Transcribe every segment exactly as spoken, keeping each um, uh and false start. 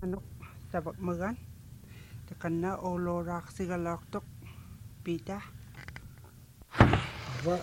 Anok sabak magan tekanna olorak sigalaktok pita Aba,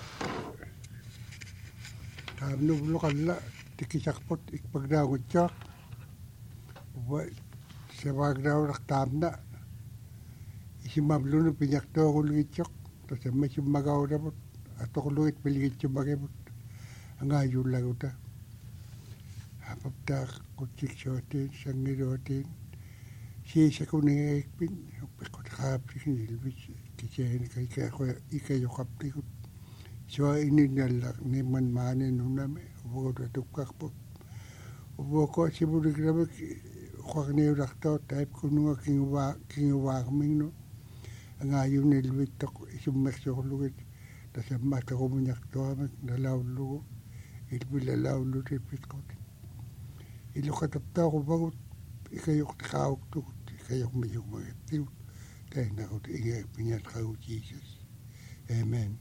tam no lo kalla tikisakpot ikpagdagot siya. Aba, sa bagdagot tam na isimablo no pinyakto ko lugit siya. Tapos may sumagaw na po. Ato ko lugit piligit siya bagay po. Ang ayun lang ito. Hapapta kutsik siyotin, sangirotin. Sisa ko na ikpin. Pekot kapri nilbis. Kisya ni kaya ko ikayo kapri ko. So ini nalak ni man mane nuname ubo to tukak po ubo ko siburi grabe kwak ni rakto type ko nunga kingwa kingwa kaming no ang ayun ni luwit ko isumek so luwit ta sa mata ko munyak to amek nalaw lu ilbila law lu tipit ko ilo katapta ko bagut ikayok takaw to ikayok mayong mga tiw kaya na ko ingay pinyat ka Jesus. Amen.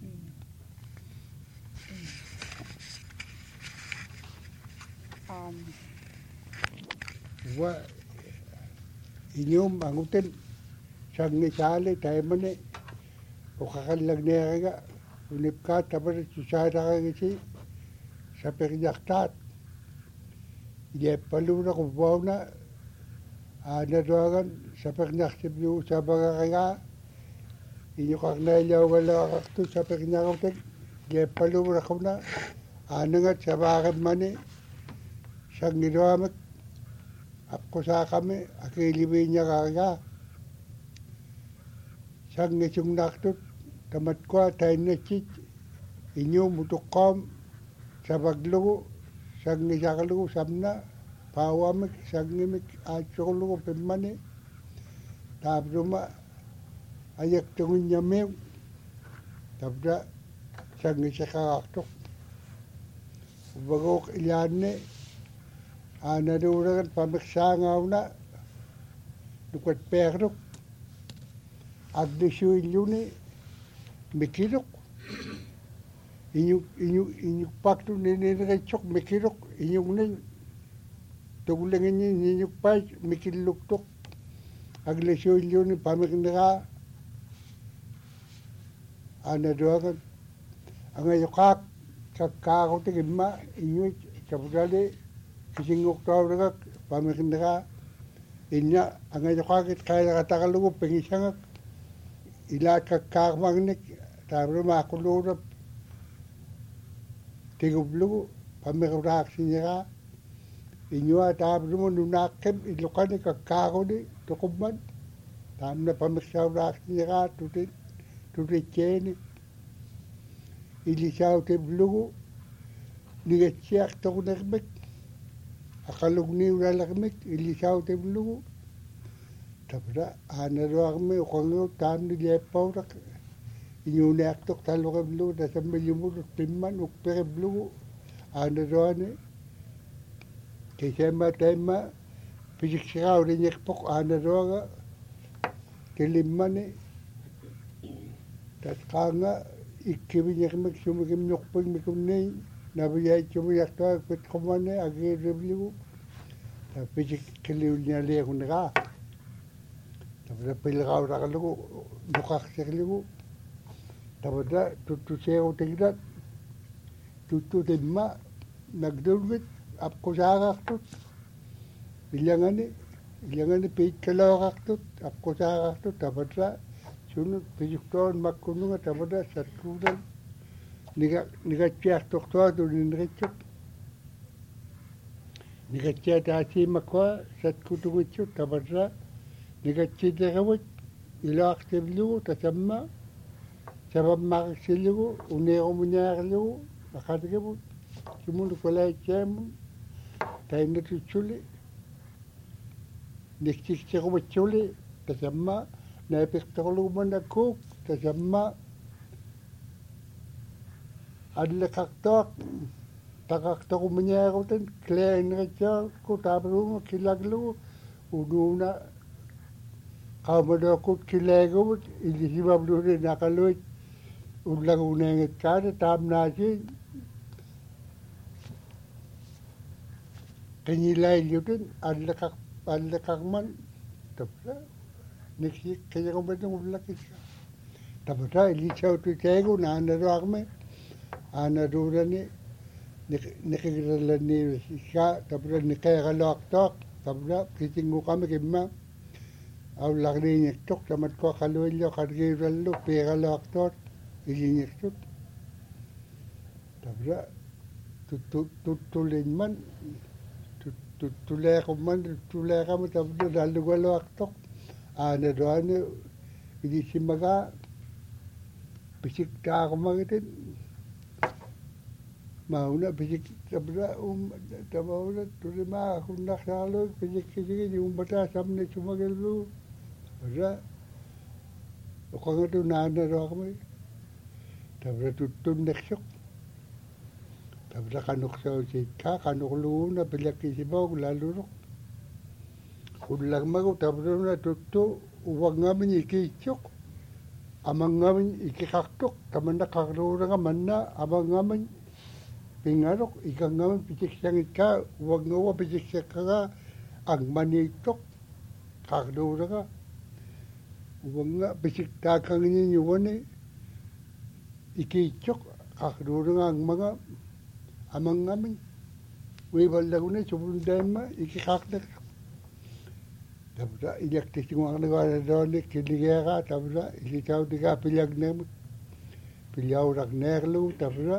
um Wa inyong mangutin sang ni sali tayo man eh o kakalag niya nga unip ka tapos susada ka kasi sa perjaktat iya paluna ko bawa na ana doagan sa perjaktip yung sa baga kaya inyo kak nailaw wala kakto sa perjaktat iya paluna ko na ana nga sa baga man eh sang nilawamak ako sa kami, akilibin niya kaya. Sang ngisong naktut, tamat ko, tayo na chit, inyo mutukom, sa baglugo, sang ngisakalugo, samna, pawamik, sang ngimik, at sukulugo, pimani, tapduma, ayak tungin niya mew, tapda, sang ngisakakaktok. Bagok ilan ne, ana duragan pamiksangaw na dukat perok agdisyo ilyuni mikirok inyo inyo inyo pakto ninirechok mikirok inyo nin tugulangin inyo pa mikiluktok agdisyo ilyuni pamiknaga ana duragan ang ayokak kakako tigima inyo sabudali kisingok tao nagak pamikinaka inya ang ayokakit kaya nakatakalugo pengisangak ilat kakakmagnik tabi makulurap tigublugo pamikurak sinyaka inyo tabi mo nunakim ilukan ni kakako ni tukuman tabi na pamikurak sinyaka tutit tutit cheni ilisaw tiblugo nigatsiyak tukunakmek akalug ni ulalakmik ilisaw tiblugo tapos ana doa kami ukango tam ni lepaw rak inyunak tok talo ka blugo na sa milimurot piman ukpere blugo ana doa ni kisema tema pisiksikaw rin yakpok ana doa ka kilimman ni tat kanga ikibi yakmik sumikim nyukpag mikum ni nabiyay chumiyak to pit kumane agi reblu tapi keliu nyali ko naka tapi pilgaw ra kalu dukak sekeliu tapi da tutu seo tigdat tutu timma nagdulwit apko sagak tut bilangani bilangani pit kalawak tut apko sagak tut tapi da sunut pijukton makununga tapi da satkudan niga niga tiak doktor tu ni recuk niga tiak tasi makwa sat kutu kutu tabadra niga tiak kawit ilak teblu tasamma sabab mak silu unero munyar lu akat kebu cuma kolai cem tainda tu chuli niktik cekau chuli tasamma naipik tolu mana kuk tasamma adle kaktok takaktok menyarutin klein recha ko tabru kilaglu uduna kamadokut kilagut ilihibablu de nakalut udlang unenget kada tamnasi kanilay yutin adle kak pallekakman tapra niksi kaya ko betung ulakis tapra ilisau tu kego na anarakme anarurani nikigiralani ka tapra nikaygalaktak tapra kitingu kami kimma au lagrinyek tok tamat ko kaluilyo kargirallo pegalaktot ilinyek tapra tutulin man tutulek man tutulek kami tapra dalugalaktok anarani ini simaga bisik ta kumagitin mauna bisik tabra um tabauna tulima kunna khalo bisik bisik yung bata samne sumagelu ra okangatu nana rakme tabra tutun neksok tabra kanuk sa sika kanuk luna bilaki sibog lalurok kullang mago tabra na tuttu uwag ngamin ikichok amang ngamin ikikaktok tamanda kakrura nga manna amang ngamin pingarok ikang ngamin pisik sangit ka uwag ngawa pisik ka ang manitok kakrura nga uwag nga pisik takang ninyuwane ikichok kakrura nga ang mga amang ngamin wibal laguna subundema ikikaktak tabra ilektis ngwang nagara donik kiligera tabra ilitaw diga pilag nem pilaw rak nerlu tabra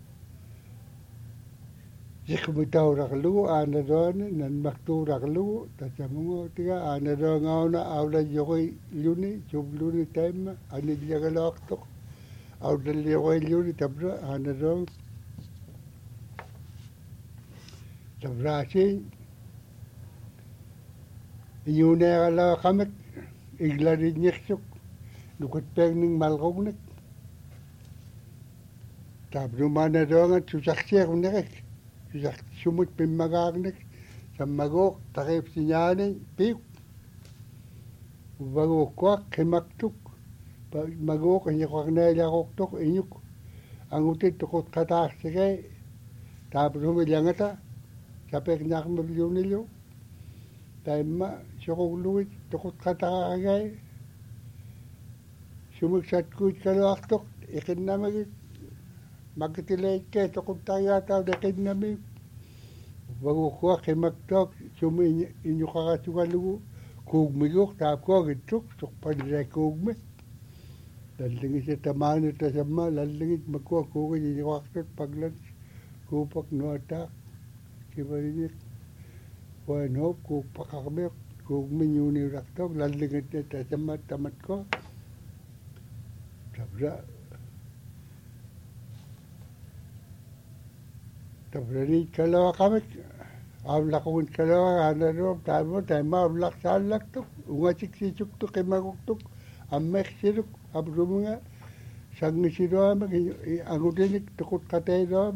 jikmitaw rak lu ana don nan maktu rak lu tachamungo tiga ana do ngauna awla yoy luni jubluni tema ani digalak tok awla yoy luni tabra ana do tabra si Iyunera la kamek iglari nyeksuk nukut pengning malgognek tabru mana doangan susaksiak unerek susak sumut pimmagagnek sammagok takip sinyane piuk ubagok kwak kemaktuk magok nyekwak nailakok tok inyuk angutit tukut katak sigay tabru milyangata sapek nyak mabyunilyo taima sokogluit tokot katakagay sumiksat kuit kalaktok ikinamagit magkitilayt kay tokot tayataw dekinamig bagukwa kimaktok sumi inyo kakasugalugo kugmigok tapko gituk sokpadiray kugme lalingit sa tamanit sa sama lalingit magkuha kugay inyo kakasot paglan kupak nuatak kibarinik Wan hop kuk pakakbek kuk minyuni raktok lalingit na tasamat tamat ko tabra tabra ni kalawa kamik avlak un kalawa ana ro tamo tama avlak salak tok ungasik sisuk tok kemaguk tok amek siruk abrumunga sangi siroam angudenik tokot katay rom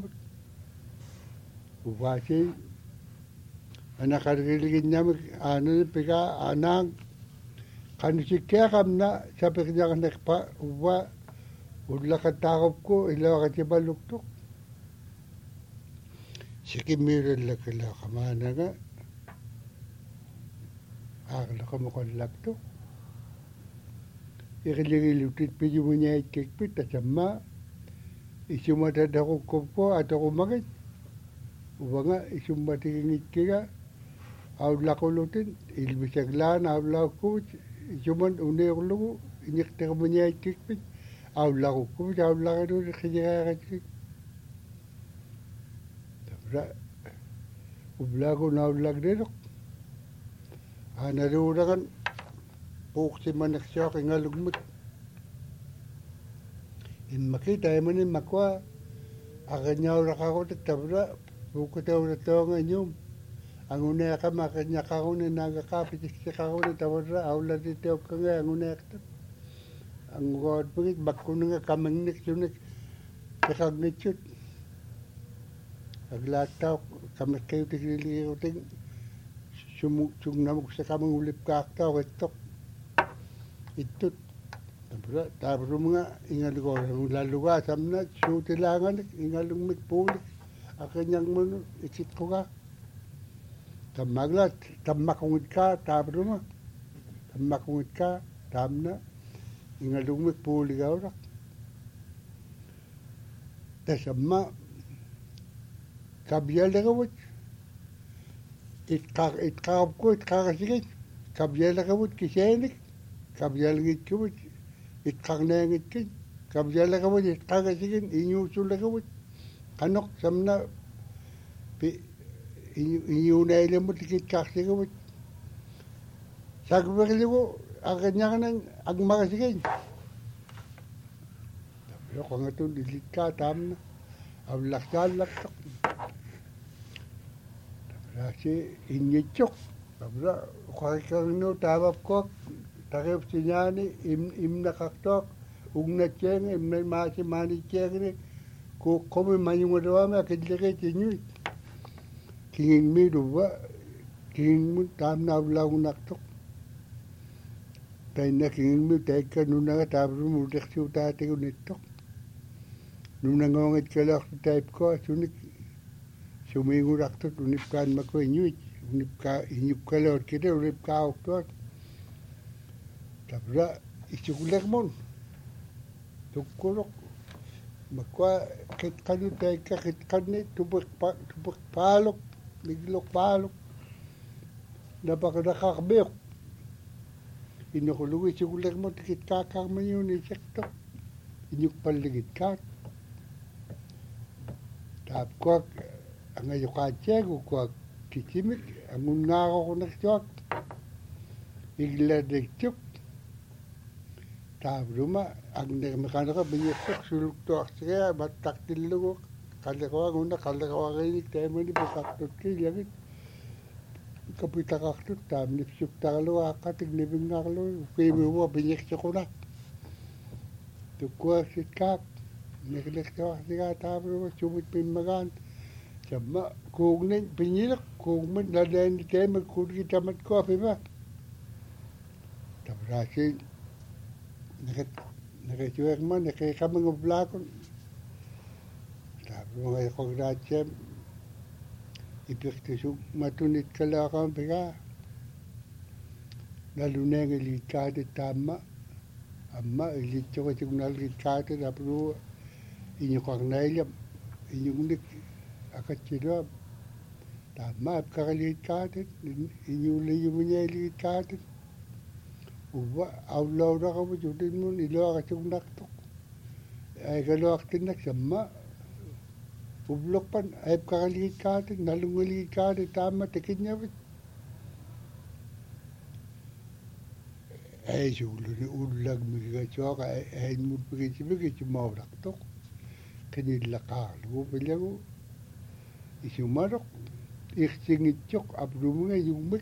ubasi anak kargiligin niya ano pika anang kanusikya kam na sabi kanya kanekpa uwa udla katakop ko ilaw katibaluktok sikimirin lakila kamana nga akala kamukalakto ikiligiliutit pidi mo niya itikpit tasama isumatadakukop ko at ako magit uwa nga isumatigingit kaya Aulakulutin ilbisaglan aulakut cuman uneurlugu inyekter menyai tikpit aulakukut aulakadu khijagatik tabra ublagu naulagdedok anarurangan pukti manaksyak ngalugmut immakita emani makwa akanyaw rakakot tabra pukutaw ratonga nyum ang unaya ka makanya ka ko na nagakapit sa ka ko na tawara awla dito ka nga ang unaya ka ang god pagit bakko nga kamangnik sunik kakagnitsut aglataw kamakayo tigliliyo ting sumuk namuk sa kamang ulip kaktaw itok itut tabra tabro mga ingalugo ang laluga samna sutilangan ingalung mitpulik akanyang mo isit ko ka Tamaglat, tamakungit ka, tabruma. Tamakungit ka, tamna. Ingalumik puli gaurak. Tasamma, kabyala gawit. Itkakab ko, itkakasigit. Kabyala gawit kisenik. Kabyala git gawit. Itkaknangit kin. Kabyala gawit, itkakasigit. Inyusula gawit. Kanok, samna, inyunay mo tikit kasigawit. Sagbagaligo, ang kanya ka ng agmakasigay. Pero kung ito, dilit ka, tam na. Ang laksa-laksak. Kasi inyitsok. Sabra, kung no, tabap ko, takip sinyani, im, im nakaktok, ugna tiyeng, im na masi mani tiyeng, ko kome manyungadawa me, akidlike tinyuit. Kingin mi duwa, kingin mo, tam na ablang naktok. Tayo na kingin mo, tayo ka nuna ka, tabro mo, deksi utate ko nitok. Nung nangongit ka lang sa type ko, sunik, sumingurak to, unip ka mako inyuit, unip ka, inyup ka lang, kita, unip ka oktot. Tabra, isukulak mo. Tukulok. Makwa, kit kanu tayo ka, kit kanit, tubak, pa, tubak palok, nagilok palok. Napaka nakakabiyok. Inukulong isukulak mo, tikit kakak mo yun, isekto. Inyuk paligid ka. Tap ko, ang ayukatse ko, ko kisimik, amun nga ako ko nagsuak. Igla nagsuak. Tap ruma, ang nagmakano ka, banyasok, suluk to aksaya, batak tilugo, kalakawa nguna, kalakawa kainik, tayo mo ni bakaktot kilangit. Kapita kaktot, tap nipsuk takalo, akatig nibing nakalo, kaya mo, banyasok ko na. Tukwa sit kak. Naglak sa siya tapos sumit pimagan sama kung nin pinilak kung man ladain di kayo magkuli tamat ko api ba tapos asin nakat nakasuwag man nakakamang oblakon tapos mga kongratsyem ipiktisog matunit kalakang piga naluneng ilikade tama amma ilitso ko yung nalikade tapos inyo kang nailam, inyong nik, akat sila, tama, kakalit katin, inyo layo mo niya ilit katin. Uwa, awlaw na ka mo, jutin mo, ilo akat yung naktok. Ay kalawak tinak, sama, ublok pan, ay kakalit katin, nalungalit katin, tama, tikin niya. Ay, sulo ni ulag, magkakasok, ay, mo pagkisibig, sumawrak tok. Kanila kakalo, pala isumarok, iksingitsok, abro mga yumik.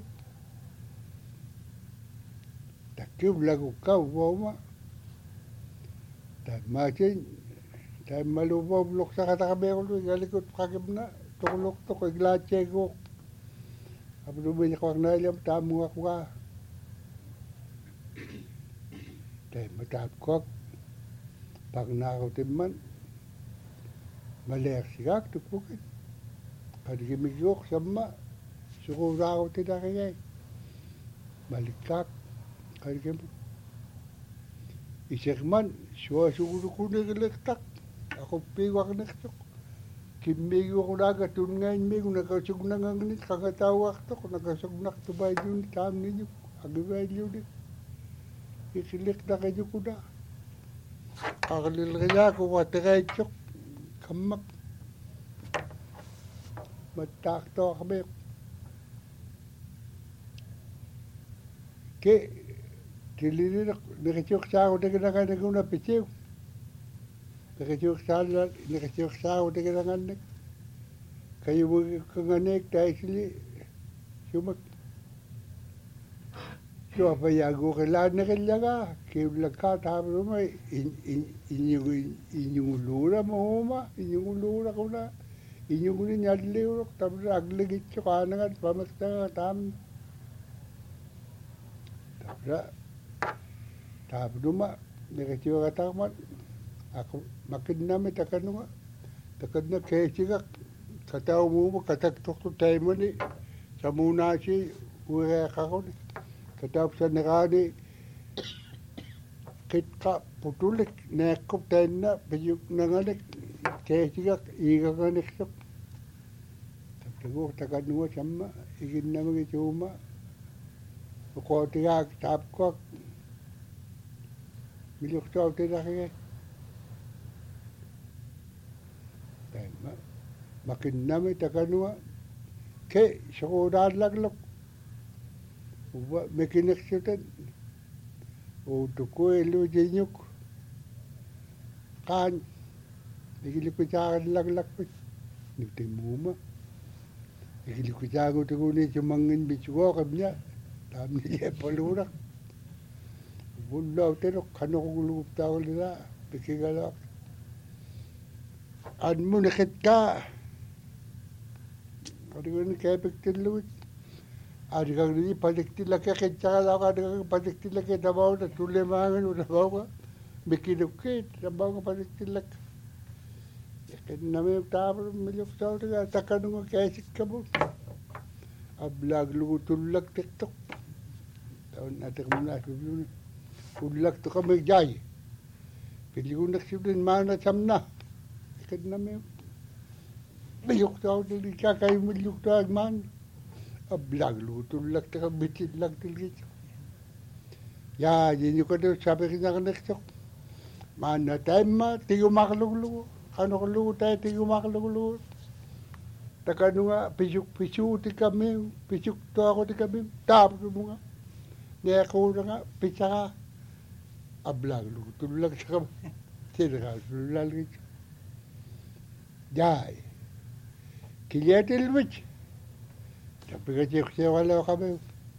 Takib lago ka, wama. Tama sin, tayo malubaw, blok sa katakabe ko, galikot kakib na, tukulok to, kaglatse ko. Abro mga kwak na ilam, tamo ako ka. Tayo matap ko, pag nakautiman, malek sigak tupukin. Kadigimigok sama, sukura ko tinakayay. Malikak, kadigimig. Isekman, suwa sukuro ko nagalaktak. Ako piwak naktok. Kimigo ko nagatun ngayon migo, nakasug na nganganit, kagatawak to, nakasug naktubay yun, tam ninyo, agibay yun. Ikilik na kayo ko na. Kakalil kaya ko, matikay chok. Kamak matakto kami ke kilini nakachok sa ako na naguna pitiw nakachok sa nakachok sa ako na nanganak kayo mo kanganek tayo sili sumak so apayago kailan na kanya ka kailan ka tabi mo inyong ulura mo ma inyong ulura ko na inyong uli nyadliw tabi agligit so kanangan pamasta tam tabi tabi duma nakasiwa kataman ako makid namin takad nga takad na kaya sigak kataw mo mo kataktok to tayo mo ni sa muna si ure kako ni katap sa nerani kit ka putulik nekop tenna piyuk nanganik kesigak igaganik sok taptago takanua sama igin namagi cuma ko tiga tap ko miluk tau tidak ya tema makin nami takanua ke sekolah laglok uba mekinik sutan o tuko elu jenyuk kan igiliku jagan laglak pit nitimuma igiliku jago tuko ni cumangin bicuo kabnya tamni ye palurak bullaw terok kano kulup tawal la pikigalak an munakit ka adigan kepek tilut adigan ni padiktil ka ketala ka adigan padiktil ka dabaw na tulemangan udah bawa bikinukit dabaw ka padiktil ka yakin nami tabur miluk taw ka takanu ka kesik kabut ablag lugu tulak tiktok tahun atak muna subyun tulak to kami jay piligunak subyun mana samna yakin nami miluk taw di kakay miluk taw man ablag lugu tulak to kami bitilak tilgit ya yun ko do sabi kinakinik tok mana tema tiyo makaluglugo kano kalugo tayo tiyo makaluglugo takano nga pisuk pisu ti kami pisuk to ako ti kami tapos mo nga niya ko na nga pisa ka ablag lugo tulak sa kami tinaka tulal gito jay kiyatil wich sabi ka siya siya wala kami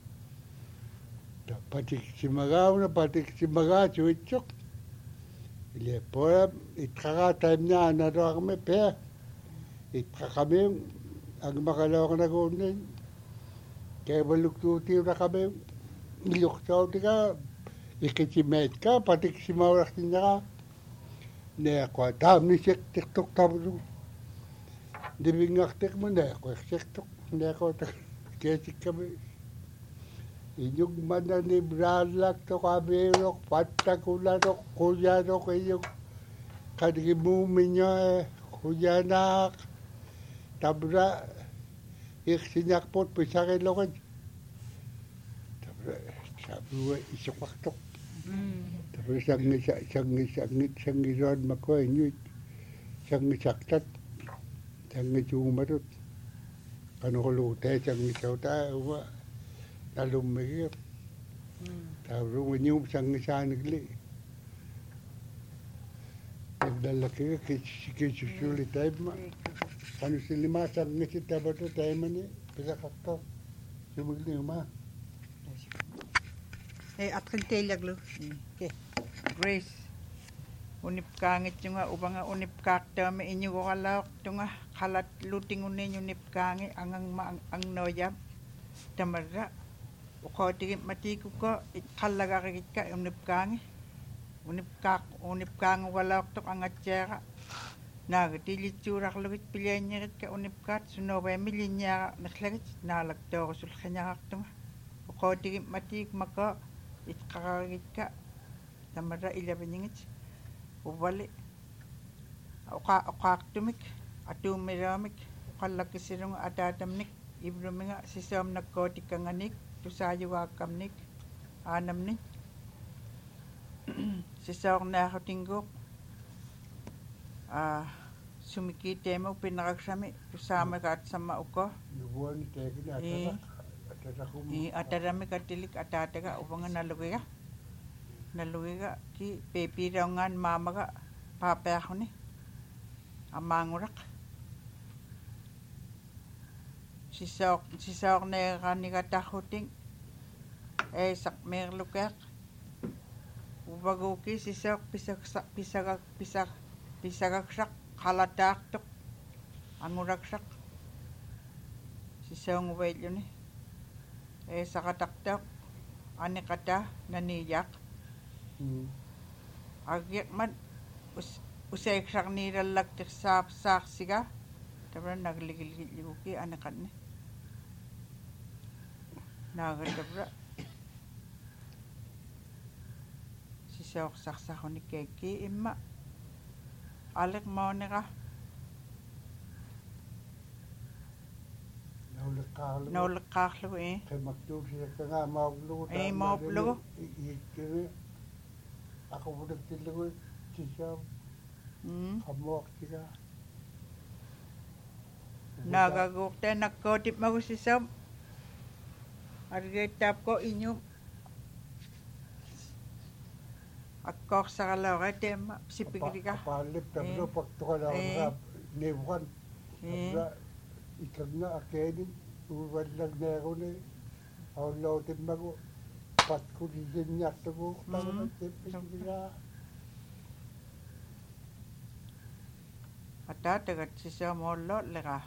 patik si magaw na patik si magaw chuchok ile pora itkaka time na anaro kami pe itkaka kami ang makalaw na kunin kaya baluktuti na kami miluktaw di ka ikitimet ka patik si mawrak niya ka na kwa tam ni sik tiktok tabu di bingak tik mo na kwa tiktok na kwa kesik kami inyong mana ni bralak to kami rok patakula rok kuya rok inyong kadigimumin niya kuya nak tabra iksinyak pot pisakin lokan tabra sabi wa isukak tok tabra sangi sangi sangi sangi ron mako inyong sangi saktat sangi cumarot kano kulute sangi sauta uwa talum megir tahu menyum sang sang negli dalam kira kecil kecil time kanu silima sang ngisi tabat time ni bisa kakak sebegini mah eh atkan telag lo okay Grace unip kangit yung nga ubang nga unip kakta me inyo ko kalak yung nga kalat luting unin unip kangi angang maang ang noyam tamara ko tigit matiku ko kalaga kit ka unip kangi unip kak unip kang walak tok ang atsera nagtili tsurak lugit pilyanya ka unip kat sunoba milinya naslagit nalak to sul khanya tok ko tigit matik maka it kakagit ka tamara ilabanyingit ubali oka oka tumik atumiramik kalak sirong atatamnik ibruminga sisam nagkotik kanganik tusayo wakamnik anamnik sisawak na ako tinggok ah sumiki temo pinakaksami tusama ka at sama uko nubuan ni teki eh atara kum eh atarami katilik atatega ubanga nalugi ka nalugi ka ki pepirangan mama ka papa ako ni amangurak sisawak sisawak na kanika tahuting eh sak merlukak ubaguki sisawak pisak pisak pisak pisagak sak kaladak tok angurak sak sisawang ubayl yun eh eh sakataktak ani kata naniyak agyak man us usay sak nilalak tik sap sak siga tabra nagligil-ligil ani kan naagallavra sisauqsarsaqhunikkaakki imma aliqmauniqa nauliqqaarlugu nauleqqaarlugu i qimmaktuusiakkangaa maavlugu Ei, maavlugu. iikkiri aquvulaktillugu sisaam mm qammuaqtiga naagaguuqta nakkootipmagu sisam argeettaapko iñu akkoorsaarlaora teemma sipigiriga apaalip tablo Eh. paktuqalaaqaa neevuqan Eh. tabla ikagna akeenin uuvallagneeruni aullautimmagu patkulisinniartugu taguna Mm. tippisigaa ataatagat sisamoollo leqa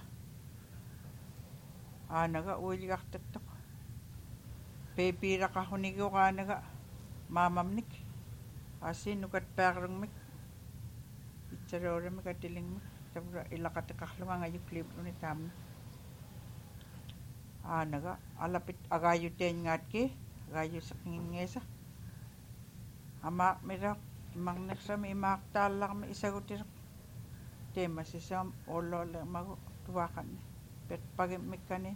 aanaga uiligartattoq peepiiraqarrunigiuqaanaga maamamnik asiinukat paaqerungmik itsaluuramik atilingmik tabra ilaqatiqarluga ngayukliipluni taamna aanaga alapit agaayuteengaatki agaayuseqingingeesa amaaqmiroq imaqneqsami imaaqtaallarmi isagutireq teema sisam olloolemagu tuaqanni peqpagimmikkani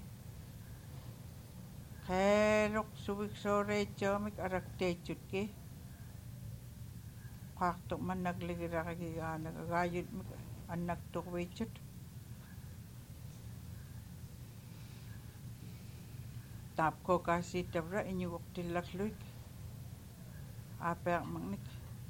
qeeruq suviksooriitsoomik arakteitsutki qaartuq mannakligiraqigaanak agaayutmik annakturviitsut taapkokaasiittavra iñuguqtillarluik aapeaqmaqnik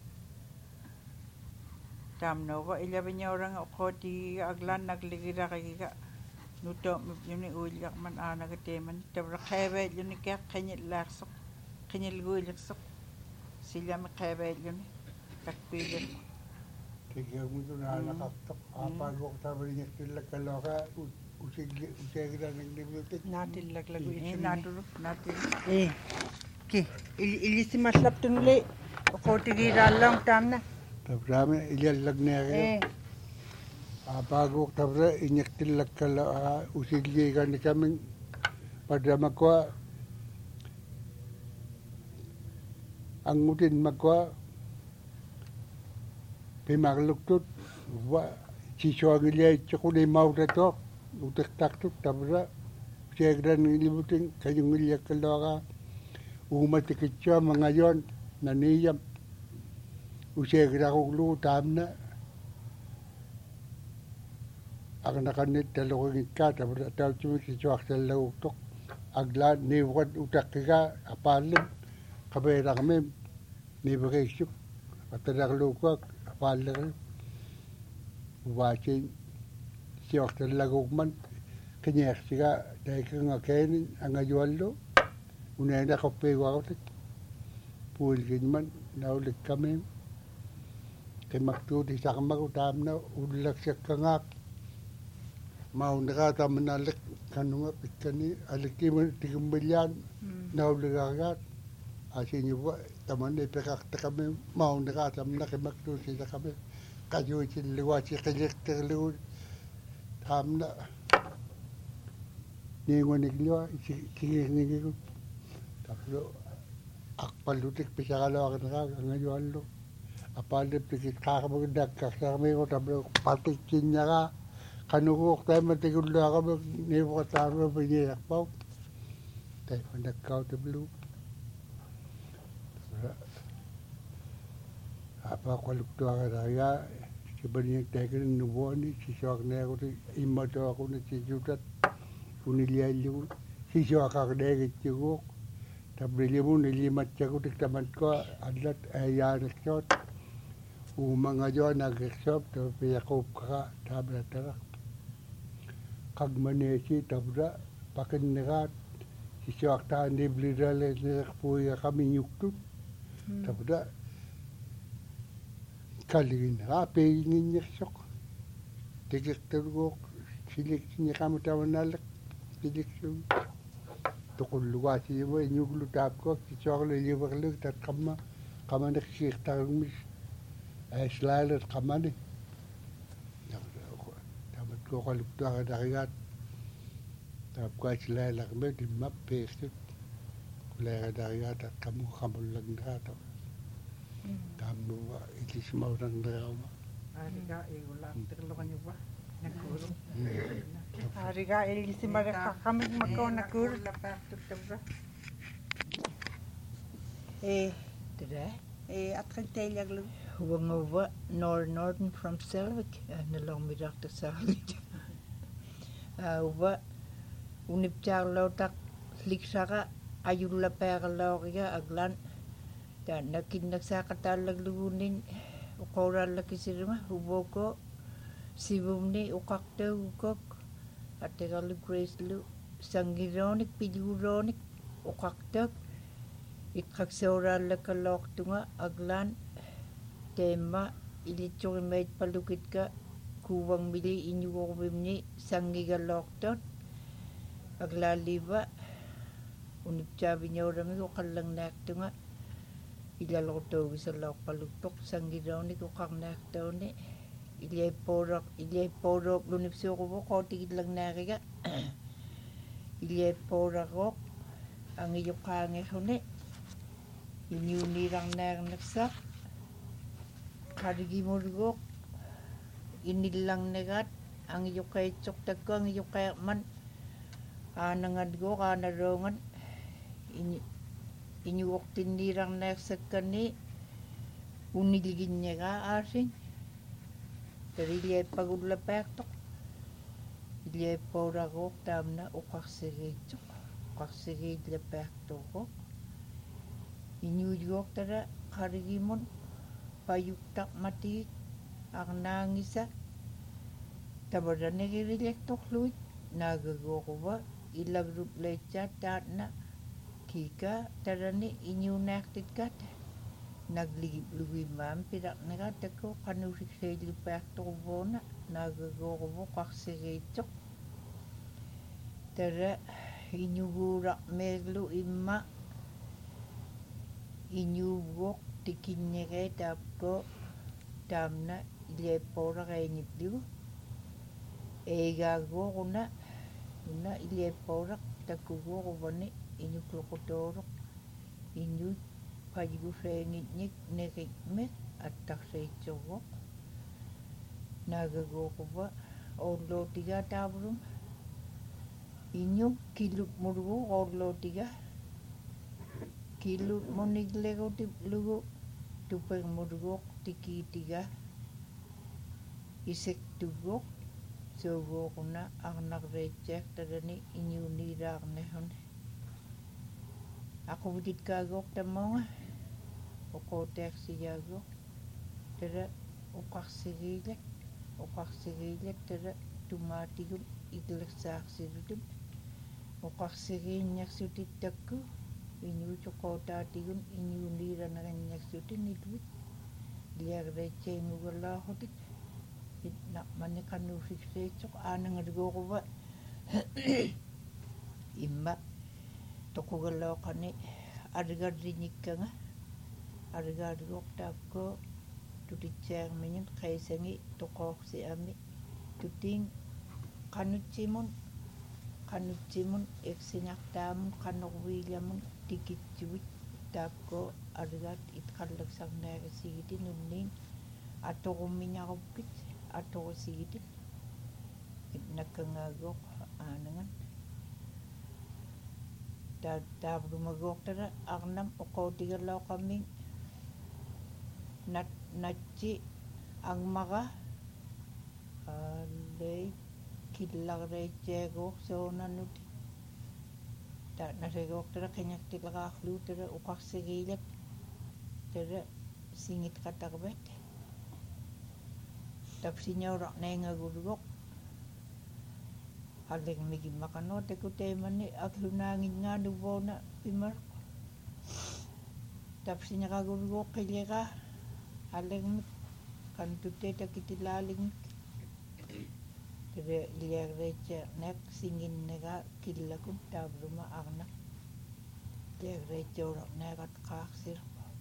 taamnova ilaviñauranga uqootigiga aglaannakligiraqigiga nuto'mipñuni uilliarman aanaga teemani tavra qeeveelluni keeq qiñillaarsoq qiñilguilersoq sillami qeeveelluni takpiilerq tigiamutunaanaqartoq aapaaguuqtavaliñaktillakkalooqa usigli useegiranagnimutik naatillaklagu ee itsunni naatulu naatil ee ki ilisimaslaptunuli uqutigiiraalloong taamna tabraami ilalagneerio ee aapaaguuqtavra iñaktillakkalooqa usigliiganikamin padramakua angutinmakua pimarluktut wa sisuangiliaitsuqulimautatoq utertartut tavra seegranilimutin kajungiliakkalooqa uumatikitsua mangayoon naniyam useegiraquglugu taamna aqnaqannit taluqingikkaa tavra tautsumik sisuaqsallaguktoq aglaan niivuqat utaqqigaa apaallim qapeeraqmim niiviqiissuk ataraqluukuak apaalleqi uvaasin siortallagukman qiñeersiga taikangakeenin angayuallu uneendaqorpiiguarutik puulginman naulikkamim qimmaktuut isaqmagu taamna ullaksiakkangaaq maundeqaatamnaalleq kannunga pikkani alikkimun tigimmilyaan nauligarigaat asiñuva tamanni peqarteqamim maundeqaatamna qimmaktuutisaqamim qajuutilluguasi qilirterlugu taamna niinguaniglua sigirnigigu taplu aqpallutik pisaqaloaqneqaaq angayuallu apaalleptikit qaaqamagidakkarsarmiigu taplu patikkinñaraa qanuguuqtaima tikulluaqamik niivuqataarma piñiaqpauq taifanakkautablu apaaqaluktuaqarayaa kibaniaktaikini nuvuani sisuaqneequti immatoaquni sisutat uniliallugu sisuaqarneegitsuguuq tablimun ilimatsagutik tamatkua allat aayaanersoot uumangayoonagirsoop tapiyaquupkaqa taamnataraq qagmaneesi tabra paqinneraat sisuaqtaanibliralenerpuigaqamiñuktut tabra kalliginneraa peiginginnersoq tikirtaluguuq siliksinniqamutamanaalleq siliksun tuqullugaasiiva iñuglu taapkuak sisuaqlu iliverluk tatqamma qamaneqsiirtarugmis aislaalet qamani tamatkuoqaluktuaqanarigaat taapkuaislaalarmi timmap peersut Lega daya dat kamu kamu langgato. Kamu wa ilis mau nang drama. Ariga igula terlalu kan ba? Nakuro. Ariga ilisi mara kami makaw na kur. Lapar tutabra. Eh, Today, eh atkan tayaglu. huwag over nor Norton from Selvik, and along with Doctor Salvik. Uwa, unip charlo tak liksaka, ayula peraloria aglan, dan nakin nagsakatalag lugunin, ukoral lakisirma, uboko, sibumni, ukakte ukok, at tegalu grace lu, sangironik, piduronik, ukakte, ikakseoral lakalok tunga, aglan, tema ilitsuri mait palukit ka kuwang mili inyuwawim sangiga loktot aglaliba unip chabi nyorami ko kalang nakto nga ilaloto sa lok paluktok sangironi ko kang nakto ni ilay porok ilay porok lunip siyo ko ko tigid lang nakiga ilay porok ang iyo kange ko ni inyunirang naknak Karigi murgok inilang negat ang iyo kay tsok ang iyo kay man anangad go kanarongan ini inyuok tinirang naksakan ni uniligin niya ka asin karili pagudla pektok ili pora go tamna ukaksige tsok ukaksige le pektok ko inyuok tara karigi mon payuktak mati ang nangisa tabada nagirilik tokluit nagago ko ba ilagrup lecha tat na kika tarani inyu naktit kat nagligip lugi mam pirak nagat ko kanusik sa ilipak to ko na nagago ko ba kaksiritok tara inyugurak meglu imma inyugok tikinnya kay tapko tamna ile pora kay nipdiu ega go kuna kuna ile pora takugo ko bani inyu klokotorok inyu pajigu fengit nik nekik me atak say chogo nagago ko ba orlo tiga tabrum inyu kiluk murgo orlo tiga kiluk monig lego tip lugo tupeng murgok tiki tiga isek tugok sogo kuna anak recek tadani inyuni rak nehon aku budit kagok tamonga oko tek siyago tada ukak sigilek ukak sigilek tada tumatigun iglek sak sirudum ukak sigilek sutit takku inyu chokota tigun inyu lira na kanyak sutin itu dia receh ngugala hotit nak mana kanu fikse chok anang adgo ko ba imma tokugala kane argar rinikanga argar gok tapko tuticang menyen kaisangi tokok si ami tuting kanucimon kanucimon eksinyak tam kanok william tikit juit tapko argat it kalak sang naga sigiti nuning ato kuminya kopit ato sigiti it nakangagok anangan ta ta rumagok tara agnam oko tigalaw kaming nat natchi ang maka alay kilag reche gok so nanuti ta nasegok tara kanyak tilaga khlu tara ukak sigilek tara singit katakbet tapsinya rak nenga gurgok aleng migi makano te kutemani aklunangin nga nubona pimar tapsinya ka gurgok kilega aleng kantute takitilaling tara liag reche nek singin nega kilakun tabruma agna liag reche rak negat kaksir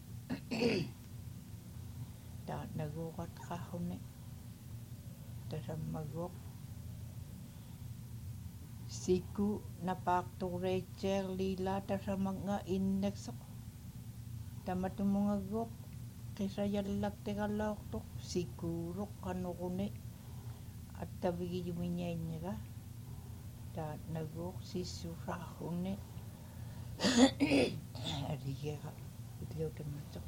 ta nagukat kahone tara magok siku napakturecher lila tasamanga inneksok tamatumungagok kisayallak tegalauqtoq sikuruq qanuquni attabigi jumiñaiñiga taatnaguq sissurrarruni arigiqa utliutammatsoq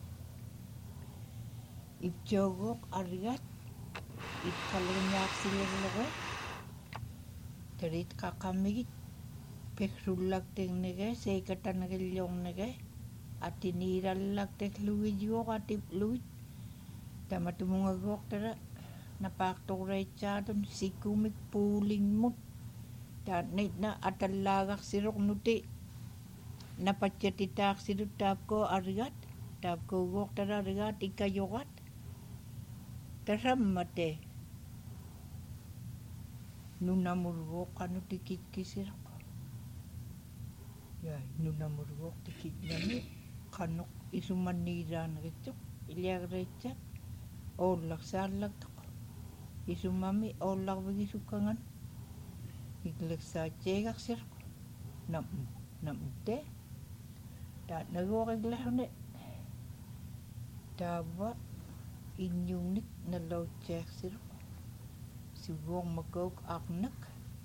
iptioguq arigat itqalluñaarsilerlugu tarit qaqqammigit peksullaktignige seikatanagillornige atiniirallakteklugijuuq atipluit tamatumungagok tara napaaqtuqreitsaatun sikumik puulingmut taatnitna atallaagarsiruq nuti napatsatitaarsilut taapko arigat taapkuuguuq tara arigat ikkayorat tasammate nunamurguuq qanutikitkiseruq ya nunamurguuq tikitnami qanuq isumanniiraanagitsuq iliagereitsat oollarsaallaktoq isumami oollarvigisukkangan igleksaatseegarsiruq nam namutte taatnaguuqiglarune taava inniunnik nalautsiarsiruq suguormakuuk arnak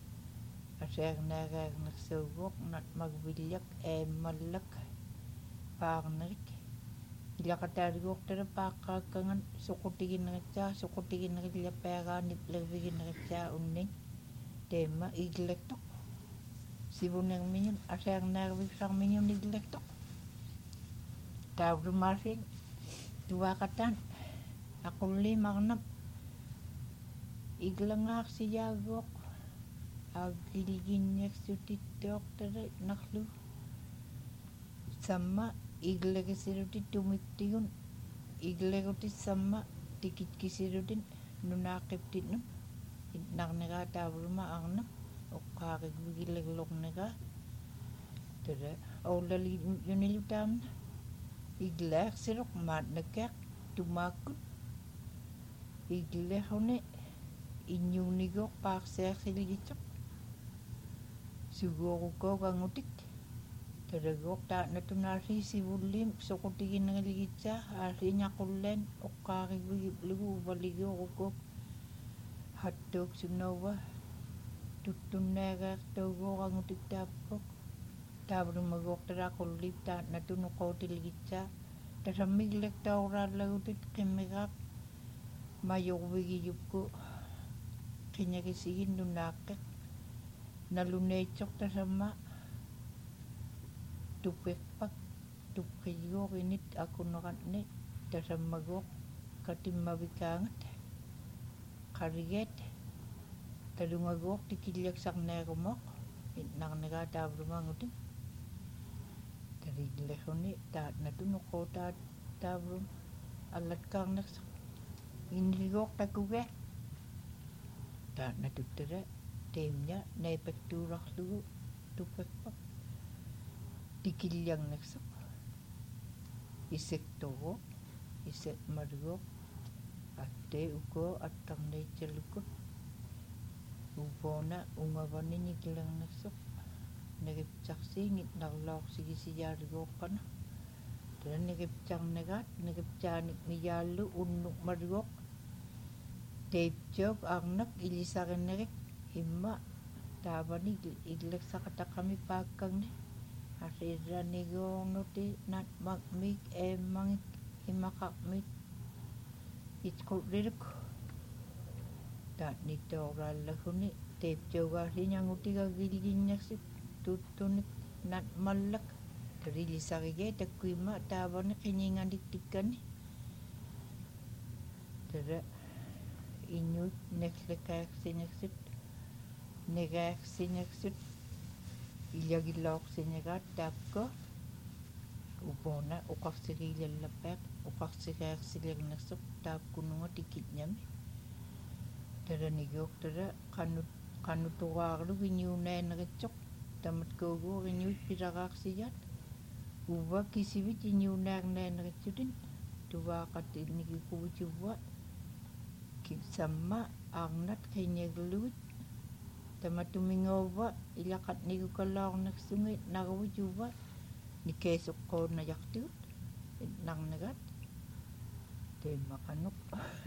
aseernaagaagnersuuguuq natmagvillak eemmallak paarnerik ilaqataariguuq tara paaqqaakkangan soqutigineritsaa soqutiginerillappiaraanip lervigineritsaa unning teemma iglektoq sivunermiñun aseernaarvissarmiñun iglektoq taavrumaasing tuaqataan aqulliimarnam iglangaarsiyaagguuq aggilginniaksutittuoq tara narlu samma iglegisirutit tumiptigun iglegutit samma tikitkisirutin nunaaqiptitnun itnarnigaa taavruma arnam oqqaarigvigilegluqnigaa tara oulali yunilutaamna iglaarsiruq maatnakkaaq tumaakkut iglerune inniuniguuq paarsiarsiligitsoq suguorukkoogangutik taraguuq taatnatunaasi sivulliim soqutiginereligitsaa aasiñaqulleen oqqaarigvigiplugu uvaliguurukuuk hattuuk sunauva tuttunnaagaartuuguurangutik taappuq taavrumaguuq taraqulliip taatnatunuqootiligitsaa tasammiglektauuraallagutit qimmigaaq majorvigiyupku qiñagisigin nunaaqqeq naluneitsoq tasamma tupiqpak tupqiyuuq init akuneratni tasammaguuq katimmavikaangat qarigeet talungaguuq tikilliaksarneerumoq itnarnigaa taavrumangutin tarigleruni taatnatunuqootaat taavrum allatkaarnersoq inniguuq takuge taatnatuttara teimña neepektuurarlugu tupiqpak tikilliarnersoq isektoruuq ise'maluguuq atte ukoo attarneitsalukut upoona ungavaniñiklernersoq negipsarsiingit narlaorsigisiyaariguoqqana tara negipsarnegaat negipsaanik niyaallu unnuqmalugoq teiptiok arnak ilisarinerik imma taavani igleksaqataqami paakkangne asirraniguornuti natmaqmik eemmangik imaqarmit itqulriluk taatnitooraallaguni teiptiogaasiñangutigaggilginnersip tuttunik natmallak tarilisarigee takkuimma taavani qiñinganiktikkani tara iñuit neqlekaaqsiñaksut negaaqsiñaksut illagillaorsiñagaat taapko upoona uqarsigiilallappiaq uqarsigaarsilernersoq taapkununga tikitñami taraniguuq tara qanut qanutugaarlug iñuunaaneritsoq tamatkuuguuq iñuit pilaraarsiyaat uva kisivit iñuunaarnaaneritsutin tuvaaqatinnikikuvituvva samma arnat qiñaglugit Tamatumingowa ilakat nigu kalaornaksungi nagawijuwa nikesukkoorna yaqtigut narnagat temaqanuq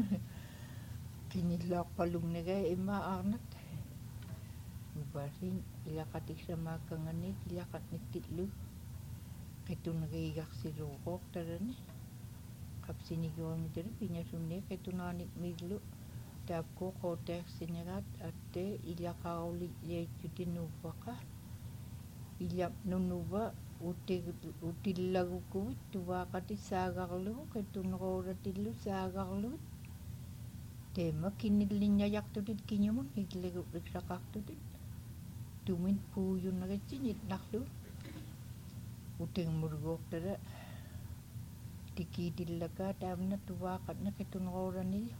kinilloqqalungnaga imma arnat ubarin ilaqatiksamaakkanganik ilaqatniktillu qitunagiigarsiluuqoq tarani qapsiniguamitere pingasunni qitunaanik miglu taapko qooteersinerat atte ilaqaruli liatjutinuupaqa ilap nunuva utig utillagukuvit tuvaaqati saagarlugu qituneruuratillu saagarlugut teema kinillinñajaqtutit kiñumun iklagu riksaqartutit tumin puuyunneritsinit narlu utingmurguuqtara tikiitillaka taamna tuvaaqatna qituneruuranillu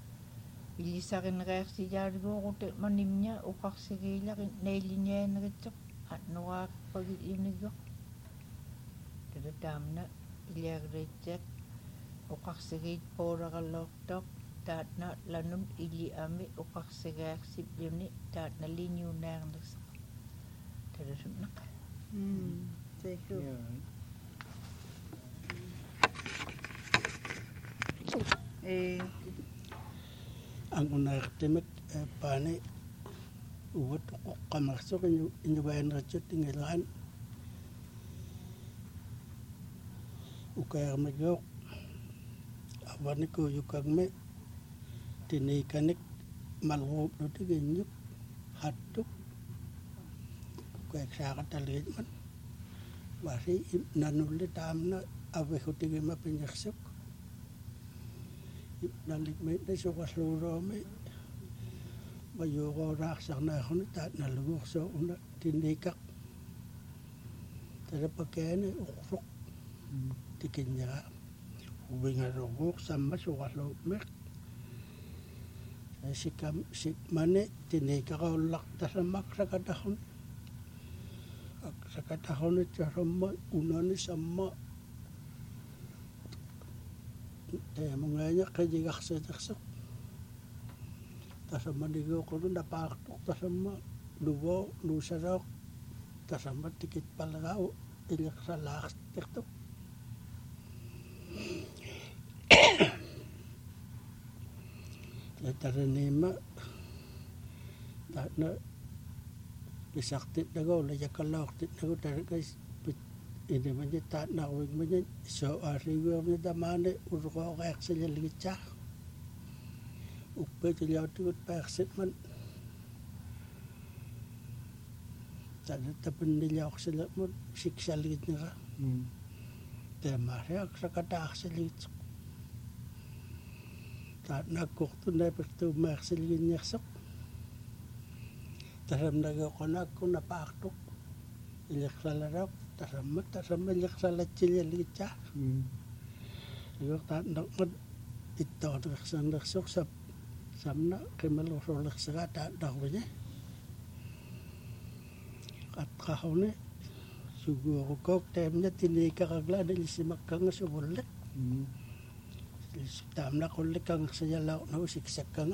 илисаринериарсиjaariguuqute манимня уқарсигиилари нейлиниаанеритсоқ аннуаақпагиллуниггоқ тата таамна илиагреитсиат уқарсигиит поолераллоортоқ таатна ланун илиами уқарсигаарсиплуни таатна линиунаарнерсақ таласуннақ м тэхү э ang unaartimak paani uwat uqqamarsuq inu inuvaaneratsut ingalaan ukaarmagooq avaniku tinikanik malruupnutiginnyuk hattuk ukaaksaaqatalgiitman wasi nanulli taamna avihutigiма pingersuk ипналикмеитна суқарлууруами ваюугоораарсарнаахуна таатналугуурсоо уна тинникақ талапакаани уқсоқ тикиннера увингалугуур самма суқарлуумеқ асикам сикмане тинникақауллартасаммақ сакатахун ак сакатахунит сармма унани самма Munganya kajigarsiтерсоq tasammaniguuqulu napaartuq tasamma nuvo nuusaloq tasamma tikitpallegau iliqsalaartertuq tataraniima taatna isartitnagu lajakalaortitnagu tarakas ini menjadi tak nak menjadi soal ribuan damaane urut reaksi ligitsa, uppe jauh tu perset man, jadi tapi jauh selat man siksa ligitnya, termasuk sekata aksi ligit, tak nak kau tu nak pertu merksi ligitnya sok, terus nak kau nak kau nak paktuk, ilik salarap. Tasamma tasamma liqsallatsilya ligitsa igoqta naqmat ittaaqtiqsannersuq sap samna qimalursorlersiga taattarviña qattqahuni suguurukook taamna tiniikaraglaana lisimakkanga suvulliq taamna qullikkangersialaornagu siksakkanga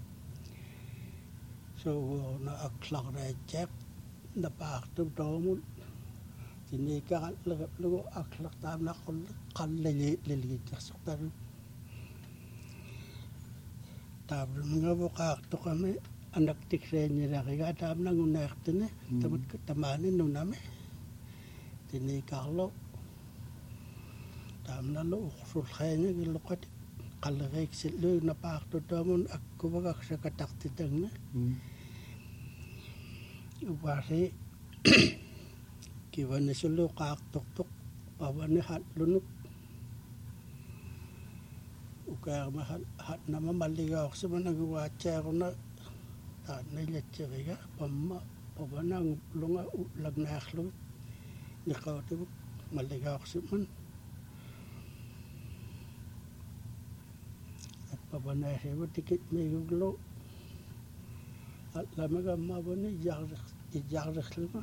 suguurna aqlarnaatsaaq napaartum toomun tinikaq lugu aqlaq taamna qulliq qallali liligitsersuqtaru taabrumingavuqaartoqami anaktikseennilariga taamna ngunaartini tamut tamaani nunami tinikaqlo taamna lu uqsulxeenya gilluqati qalleriiksillu napaartutuamun akkuvagaksakatartitangna ubaasi kivani sulu qaaqtortoq pavani hatlunuk ukaarma hatnama malligaorsimanaguvaatsaaruna taannillatseriga pamma pavananguplunga ulagnaarlugit niqautuvuk malligaorsiman pavanaasivu tikit miiguglu atlamagammaavani ijarriq ijarriqluma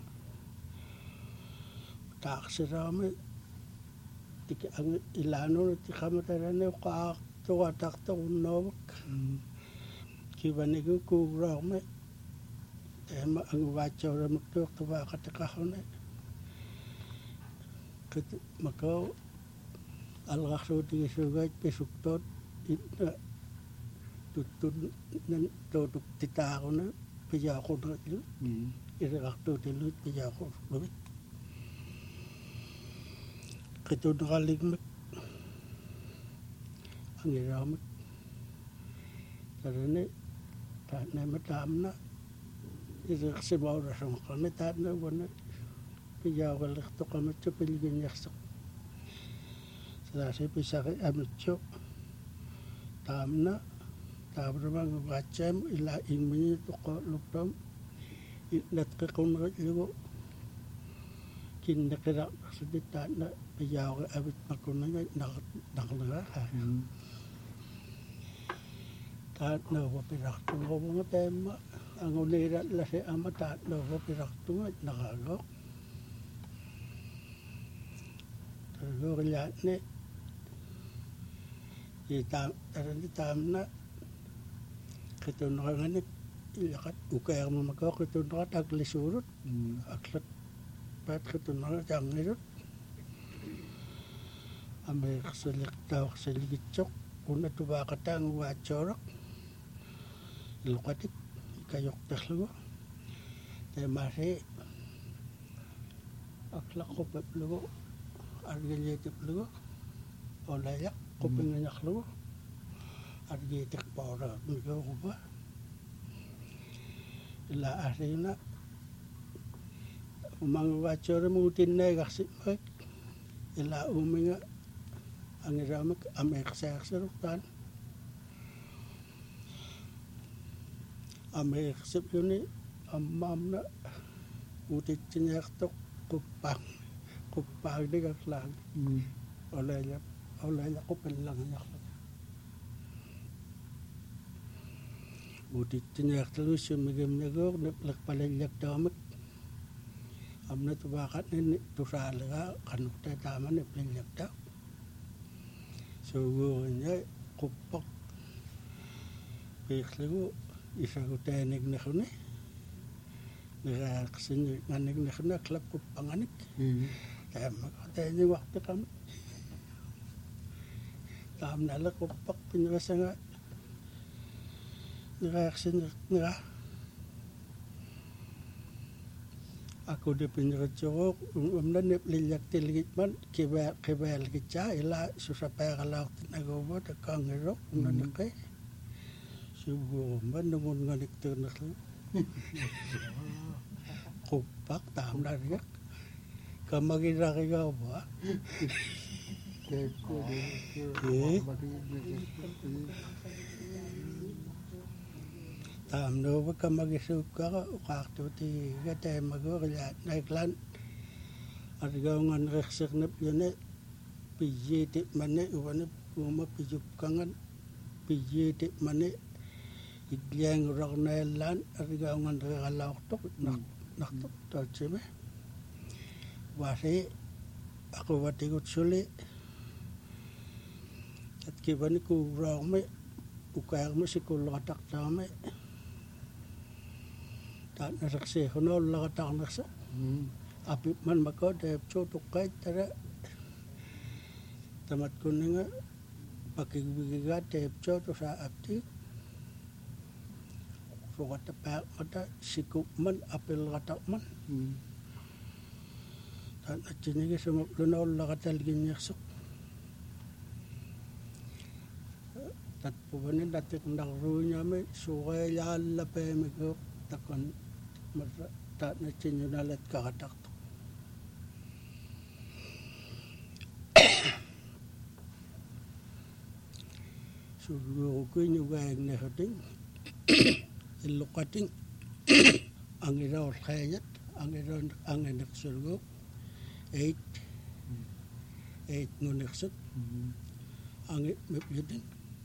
taaksiraami tik ang ilano ti kamatarane qaaq tuqatartorunnoovak kivanigu kuugraarme tema ang wacho ra magtuk tuwa katakahone ket makau algahru di sugat pesuktot ina tutun nan totuk titakona piyakona lu iragto tilut piyakona lu ketun kaligmet ang iramet tarane ta na matamna irak sibaura sang kana ta na wana piyagal to kamatcho piligin yaksak Selasi pisah amatcho tamna tabrama ngacem ila ingmini to ko lupam inat ka kon ngalo kin nakira sedita na piyagal abit makuna nak nak na ta na wa pirak to ngo tema ang ulira la se amata no wa pirak to nakago Lo lihat ni Itam, tarani tamna ketunangan ni ilakat ukay mo makaw ketunangan aglisurut aklat pat ketunangan jangirut ame kselik taw kseligitsok una tuba katang wachorak ilukatik kayok taxlugo temase aklat ko peplugo argelitik lugo olayak kopeng nyak lugo argetik pora migo ba la arena umang wachore mutin ne gasik mak ila uminga angiramak amek sakserutan amek sepyuni amamna utit cinyak tok kupang kupang de gaslang olanya olanya kopelang nyak utit cinyak terus megem negor neplek palelyak damak amna tubakat ni tusalaga kanuk ta taman neplek dak sugunya kupak piklu isagu tenek nekhune reaksi nganek nekhune klap kupanganik tema katanya waktu kan tam nala kupak pinrasanga reaksi nira aku di pinggir corok umna nep liyak tiligit man kibel kibel kica ila susah payah tenaga buat kang erok umna nakai subuh man nungun nganik ternak kupak tam nariak kamagira kaya ba tam no ba kamagisuk ka ukakto ti gate magorya naiklan argaw ngan reksek nep yone pijiti mane uwane puma pijup kangan pijiti mane igyang ragnelan argaw ngan regalawk tok nak nak tok tachime wasi aku watikut suli at kibani ku ragme ukayag mo si kulatak tame tak nasaksi kono lagatak nasa apip man mako de chotok kay tara tamat kuninga pakigiga de choto sa apti sugat pa mata sikup man apel gatak man tan achinigi sumo luno lagatal ginyasok tat pubanin datik ndakrunya me sugay yalla pe me ko takon mata tat na chinyo nalet kakatak sugo ko nyu gaeng ne hating ilukating ang iraw khayat ang iraw ang enak surgo eight eight nguneksat ang mepyudin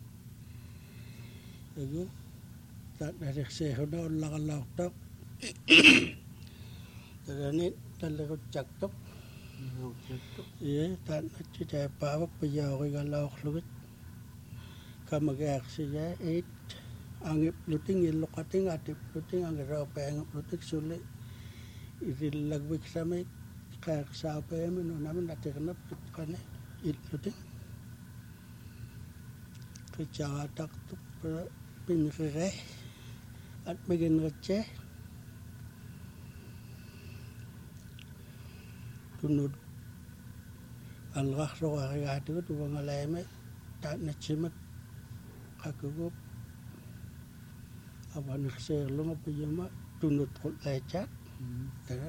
ego tak dari sehoda lagalak tak terani talagot caktok iya tak cita pawak pajawai galak lugut kamagak siya eight angip luting ilokating atip luting ang rape angip luting suli irilagwik samay kaya sa pa yaman no naman natirnap kane it luting kaya taktuk pinrire at begin reche tunod algah ro agatu tu bangaleme ta na chimat kakugup awan xer lo ma piyama tunod kol lechat tara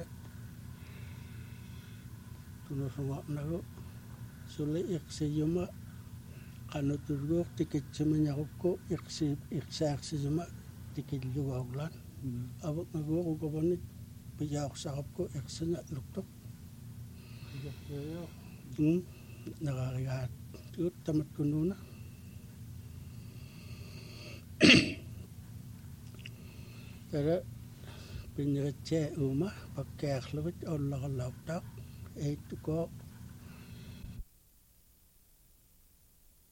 tunod sama nago sule ikse yuma kanu turgo tiket semenya ko ikse ikse ikse yuma tiket juga oglan abak nago ko banit piyak sakap ko ikse nya luktok hmm nakarigat ut tamat kuno na tara pinreche uma pakai akhlawit Allah Allah tak itu ko